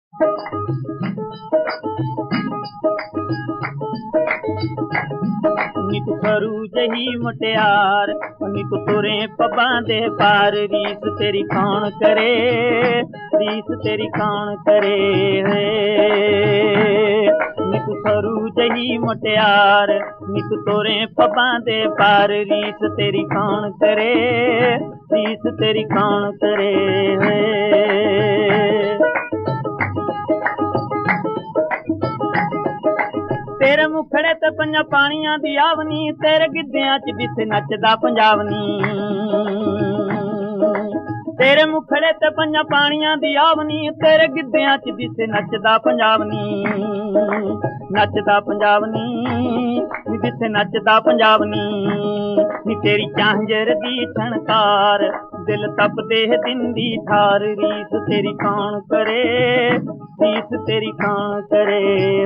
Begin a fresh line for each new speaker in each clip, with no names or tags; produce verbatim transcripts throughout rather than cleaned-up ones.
ਨੀ ਤੂੰ ਖਰੂ ਜਹੀ ਮੁਟਿਆਰ, ਨੀ ਤੂੰ ਤੁਰੇ ਪੱਬਾਂ ਦੇ ਪਾਰ। ਰੀਸ ਤੇਰੀ ਕੌਣ ਕਰੇ, ਰੀਸ ਤੇਰੀ ਕੌਣ ਕਰੇ। ਨੀ ਤੂੰ ਖਰੂ ਜਹੀ ਮੁਟਿਆਰ, ਨੀ ਤੂੰ ਤੁਰੇ ਪੱਬਾਂ ਦੇ ਪਾਰ। ਰੀਸ ਤੇਰੀ ਕੌਣ ਕਰੇ, ਰੀਸ ਤੇਰੀ ਕੌਣ ਕਰੇ। ਤੇਰੇ ਮੁਖੜੇ ਤੇ ਪੰਜਾਂ ਪਾਣੀਆਂ ਦੀ ਆਵਨੀ, ਤੇਰੇ ਗਿੱਧਿਆਂ ਚ ਦਿਸੇ ਨੱਚਦਾ ਪੰਜਾਬ ਨੀ। ਤੇਰੇ ਮੁਖੜੇ ਤੇ ਪੰਜਾਂ ਪਾਣੀਆਂ ਦੀ ਆਵਨੀ, ਤੇਰੇ ਗਿੱਧਿਆਂ ਚ ਦਿਸੇ ਨੱਚਦਾ ਪੰਜਾਬ ਨੀ। ਨੱਚਦਾ ਪੰਜਾਬ ਨੀ, ਦਿਸੇ ਨੱਚਦਾ ਪੰਜਾਬ ਨੀ। ਨੀ ਤੇਰੀ ਝਾਂਜਰ ਦੀ ਛਣਕਾਰ, ਦਿਲ ਤਪਦੇ ਦਿੰਦੀ ਠਾਰ। ਰੀਸ ਤੇਰੀ ਕੌਣ ਕਰੇ, ਰੀਸ ਤੇਰੀ ਕੌਣ ਕਰੇ।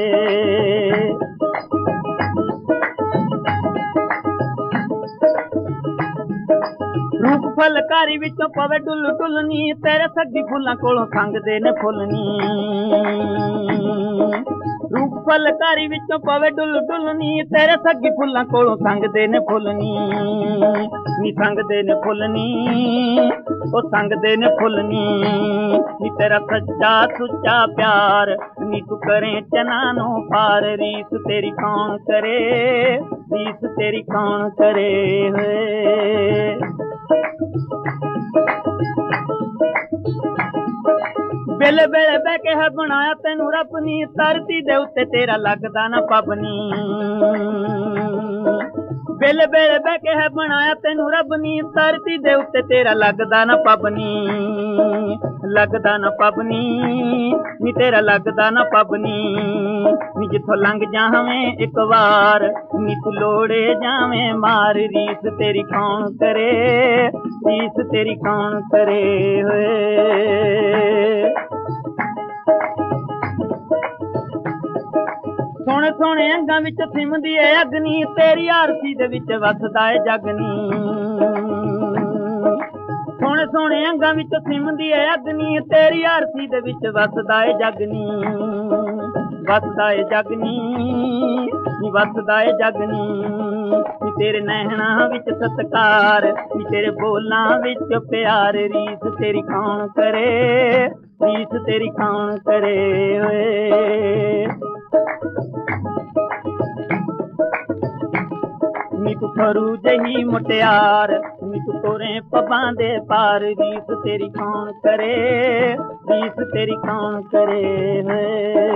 ਰੂਪ ਫੁਲਕਾਰੀ ਵਿੱਚੋਂ ਪਵੇ ਡੁੱਲ ਡੁੱਲ ਨੀ, ਤੇਰੇ ਸੱਗੀ ਫੁੱਲਾਂ ਕੋਲੋਂ ਸੰਗਦੇ ਨੇ ਫੁੱਲ ਨੀ। ਰੂਪ ਫੁਲਕਾਰੀ ਵਿੱਚੋਂ ਪਵੇ ਡੁੱਲ ਡੁੱਲ ਨੀ, ਤੇਰੇ ਸੱਗੀ ਫੁੱਲਾਂ ਕੋਲੋਂ ਸੰਗਦੇ ਨੇ ਫੁੱਲ ਨੀ। ਨੀ ਸੰਗਦੇ ਨੇ ਫੁੱਲ ਨੀ, ਉਹ ਸੰਗਦੇ ਨੇ ਫੁੱਲ ਨੀ। ਨੀ ਤੇਰਾ ਸੱਚਾ ਸੁੱਚਾ ਪਿਆਰ, ਨੀ ਤੂੰ ਕਰੇ ਚਨਾ ਨੂੰ ਪਾਰ। ਰੀਸ ਤੇਰੀ ਕੌਣ ਕਰੇ, ਰੀਸ ਤੇਰੀ ਕੌਣ ਕਰੇ। ਵੇਲੇ ਵੇਲੇ ਬਹਿ ਕੇ ਹੈ ਬਣਾਇਆ ਤੈਨੂੰ ਰੱਬ ਨੀ, ਧਰਤੀ ਦੇ ਉੱਤੇ ਤੇਰਾ ਲੱਗਦਾ ਨਾ ਪੱਬ ਨੀ। ਵੇਲੇ ਵੇਲੇ ਬਹਿ ਕੇ ਹੈ ਬਣਾਇਆ ਤੈਨੂੰ ਰੱਬ ਨੀ, ਧਰਤੀ ਦੇ ਉੱਤੇ ਤੇਰਾ ਲੱਗਦਾ ਨਾ ਪੱਬ ਨੀ। ਲੱਗਦਾ ਨਾ ਪੱਬ ਨੀ, ਨੀ ਤੇਰਾ ਲੱਗਦਾ ਨਾ ਪੱਬ ਨੀ। ਨੀ ਜਿੱਥੋਂ ਲੰਘ ਜਾਵੇਂ ਇੱਕ ਵਾਰ, ਨੀ ਤੂੰ ਲੋੜੇ ਜਾਵੇਂ ਮਾਰ। ਰੀਸ ਤੇਰੀ ਕੌਣ ਕਰੇ, ਰੀਸ ਤੇਰੀ ਕੌਣ ਕਰੇ। ਹੋਏ ਸੋਹਣੇ ਸੋਹਣੇ ਅੰਗਾਂ ਵਿੱਚ ਸਿਮਦੀ ਏ ਅਗਨੀ, ਤੇਰੀ ਆਰਤੀ ਦੇ ਵਿੱਚ ਵਸਦਾ ਏ ਜਗ ਨੀ। ਸੋਹਣੇ ਸੋਹਣੇ ਅੰਗਾਂ ਵਿੱਚ ਸਿਮਦੀ ਏ ਅਗਨੀ, ਤੇਰੀ ਆਰਤੀ ਦੇ ਵਿੱਚ ਵਸਦਾ ਏ ਜਗ ਨੀ। ਵਸਦਾ ਏ ਜਗ ਨੀ, ਨੀ ਵਸਦਾ ਏ ਜਗ ਨੀ। ਨੀ ਤੇਰੇ ਨੈਣਾਂ ਵਿੱਚ ਸਤਿਕਾਰ, ਨੀ ਤੇਰੇ ਬੋਲਾਂ ਵਿੱਚ ਪਿਆਰ। ਰੀਸ ਤੇਰੀ ਕੌਣ ਕਰੇ, ਰੀਸ ਤੇਰੀ ਕੌਣ ਕਰੇ। ਓਏ ਨੀ ਤੂੰ ਖਰੂ ਜਹੀ ਮੁਟਿਆਰ, ਨੀ ਤੂੰ ਤੁਰੇ ਪੱਬਾਂ ਦੇ ਪਾਰ। ਰੀਸ ਤੇਰੀ ਕੌਣ ਕਰੇ, ਰੀਸ ਤੇਰੀ ਕੌਣ ਕਰੇ।